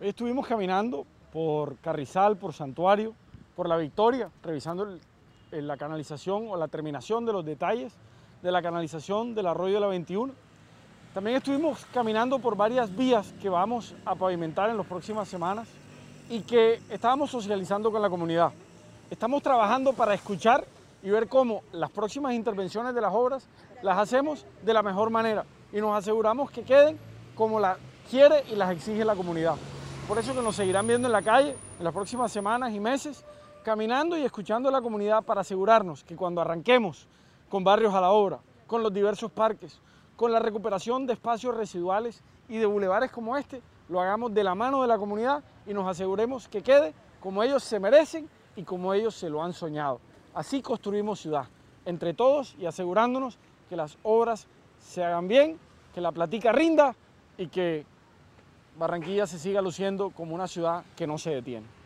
Hoy estuvimos caminando por Carrizal, por Santuario, por La Victoria, revisando la canalización o la terminación de los detalles de la canalización del arroyo de la 21. También estuvimos caminando por varias vías que vamos a pavimentar en las próximas semanas y que estábamos socializando con la comunidad. Estamos trabajando para escuchar y ver cómo las próximas intervenciones de las obras las hacemos de la mejor manera y nos aseguramos que queden como la quiere y las exige la comunidad. Por eso que nos seguirán viendo en la calle en las próximas semanas y meses, caminando y escuchando a la comunidad para asegurarnos que cuando arranquemos con Barrios a la Obra, con los diversos parques, con la recuperación de espacios residuales y de bulevares como este, lo hagamos de la mano de la comunidad y nos aseguremos que quede como ellos se merecen y como ellos se lo han soñado. Así construimos ciudad, entre todos y asegurándonos que las obras se hagan bien, que la platica rinda y que Barranquilla se siga luciendo como una ciudad que no se detiene.